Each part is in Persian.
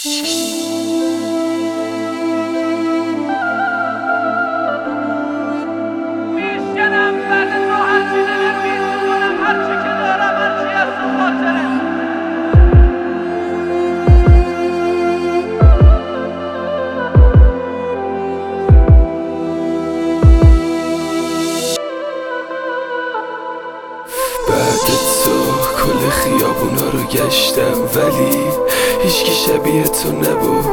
کل خیابونا رو گشتم ولی هیچکی شبیه تو نبود.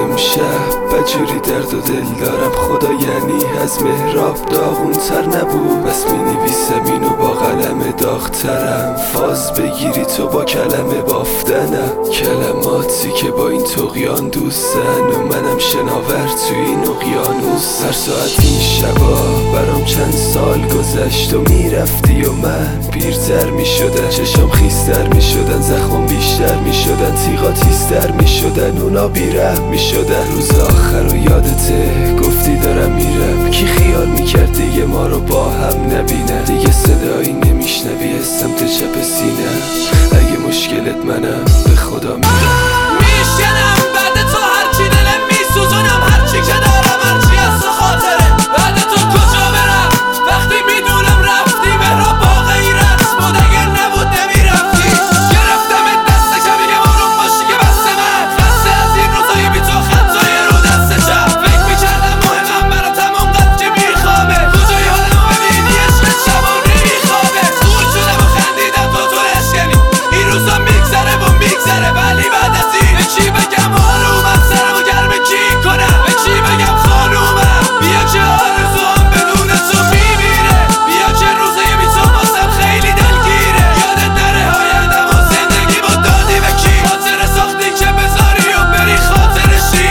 امشب بجوری درد و دل دارم خدا، یعنی از محراب داغونتر نبود. بس می نویسم اینو با قلم داغترم، فاز بگیری تو با کلمه بافتنم، کلماتی که با این طغیان دوستن و منم شناور توی این اقیانوس. هر ساعت این شبا برام چند سال گذشت و میرفتی و من پیرتر میشدم، چشام خیستر میشدن، زخم بیشتر میشدن، تیغا تیزتر میشدن، اونا بیرحم میشدن. روز آخر و یادته گفتی دارم میرم، کی خیال میکرد دیگه ما رو با هم نبینه، دیگه صدایی نمیشنوی از سمت چپ سینه. اگه مشکلت منم به خدا میرم میشنم بعد تو هرچی دلم میسوزونم، هرچی که دارم هرچی از تو خاطره. بعد تو کجا برم وقتی میدونم رفتی، مهراب با غیرت بود اگر نبود نمیرفتی. گرفتمت دست شب یه آروم باشی که بس من خسته از این روزایی بی تو خطای رو دست شب. فکر میکردم مهمم براتم اونقدر که میخوامه، کجای حالمو ببینی عشق شبا نمیخوابه. خور شدم و خندیدم تو اشکنی، این روزا میگذره و میگذره ولی بعد از این به چی بگم آرومم، سرمو گرم کی کنم، به چی بگم خانومم. بیا که آرزوام بدون تو میمیره، بیا که روزای بی تو باسم خیلی دلگیره. یادت نره آیندم و زندگی با دادی به کی، خاطر ساختی که بذاری و بری خاطرشی.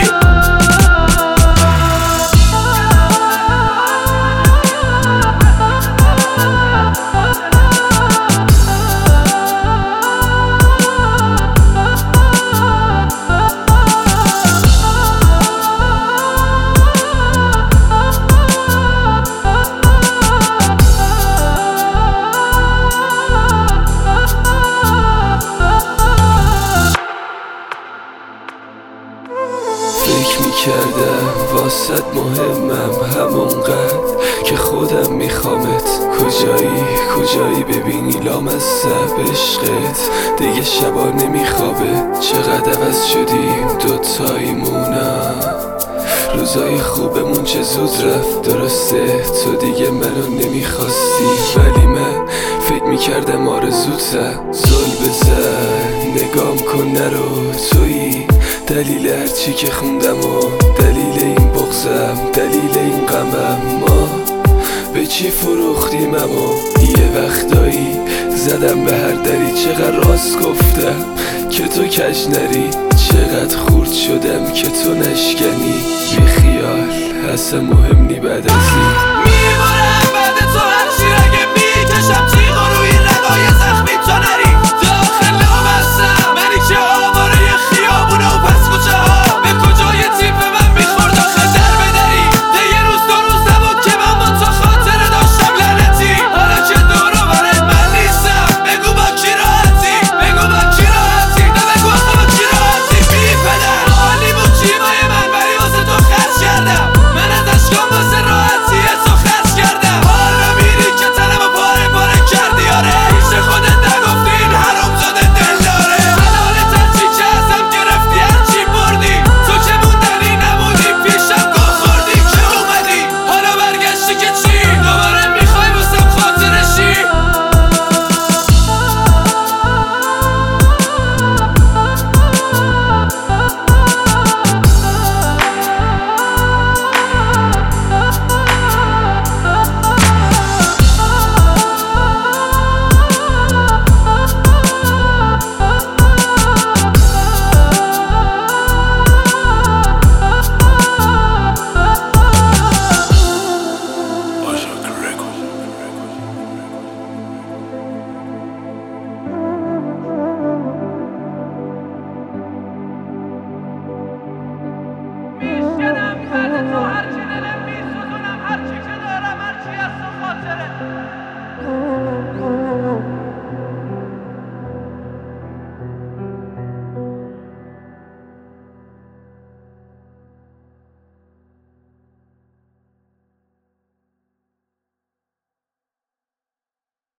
فکر میکردم واسد مهمم همونقدر که خودم میخوامت. کجایی ببینی لامصب عشقت دیگه شبا نمیخوابه. چقدر عوض شدیم دوتاییمونم، روزای خوبمون چه زود رفت. درسته تو دیگه منو نمیخواستی ولی من فکر میکردم آرزوتم. زل بزن نگام کن نرو، تویی دلیل هرچی که خوندم و دلیل این بغضم، دلیل این غمم. ما به چی فروختیم اما یه وقتایی زدم به هر دری. چقدر راست گفتم که تو کج نری، چقدر خورد شدم که تو نشکنی. بی خیال اصلا مهم نی بعد از این